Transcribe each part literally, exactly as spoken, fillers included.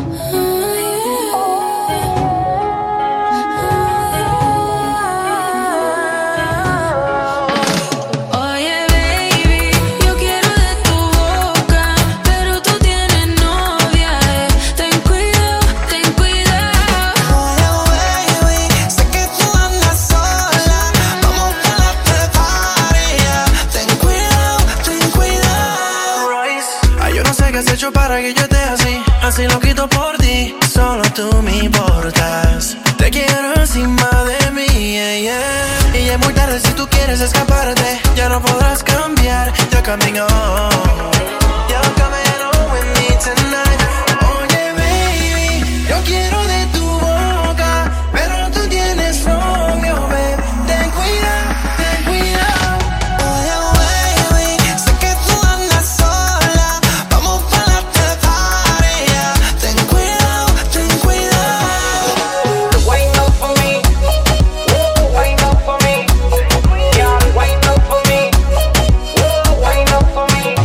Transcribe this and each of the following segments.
¿Qué has hecho para que yo esté así? Así lo quito por ti, solo tú me importas. Te quiero encima de mí, yeah, yeah. Y ya es muy tarde si tú quieres escaparte. Ya no podrás cambiar, you're coming home. You're coming home with me tonight. Oye, baby, yo quiero de tu boca, pero tú tienes novio, babe. Ten cuidado, ten cuidado. Oye, baby, sé que tú andas sola. Vamos para la party, yeah. Ten cuidado, ten cuidado. Wind up for me, wind up for me, yeah, wind up for me, wind up for me.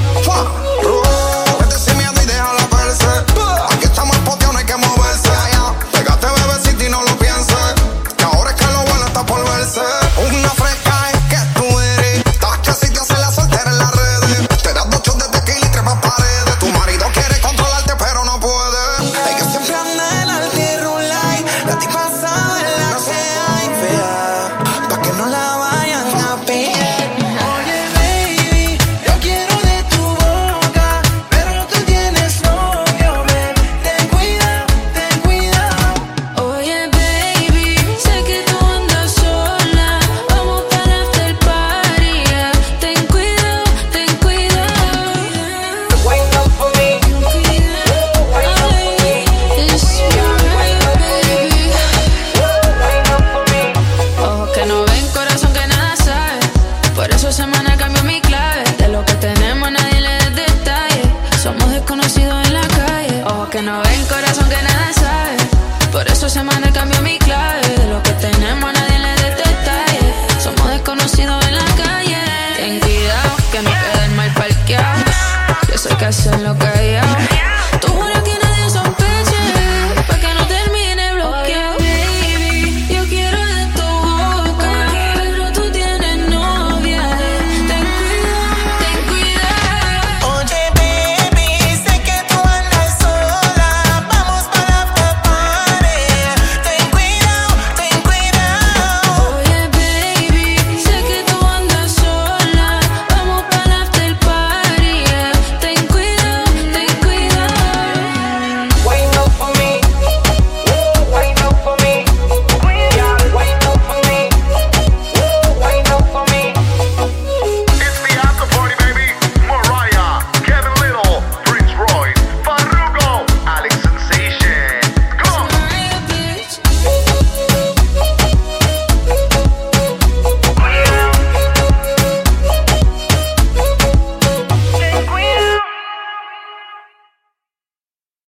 Vete sin miedo y déjala verse. Aquí estamos poteados, no hay que moverse. Pégate, bebecita, y no lo pienses, que ahora es que lo bueno está por verse. Una fresca es que tú eres. Estás que si te hace la soltera en las redes. Te das dos shots de tequila y trepas paredes. Tu marido quiere controlarte pero no puede. Hay que siempre andar en alti-rulay. La tipa sabe la que hay fea, pa' que no la vayan a pillar. Oye, baby, yo quiero de tu boca, pero tú tienes novio, babe. Ten cuidado, ten cuidado. Oye, baby, sé que tú andas sola. Vamos para el after party, yeah. Ten cuidado, ten cuidado. Wind up for me, wind up for me, It's wind up for me, wind up for me. ojos que no ven, corazón que nada sabe. Por eso semana cambió mi clave. De lo que tenemos nadie le da detalle. Somos desconocidos en la calle. Ojos que no ven, corazón que nada sabe. Por eso semana cambió mi clave. De lo que tenemos nadie le da detalle. Somos desconocidos en la calle. Ten cuidado que no queden mal parqueados. Yo sé que hacerlo callado. Tú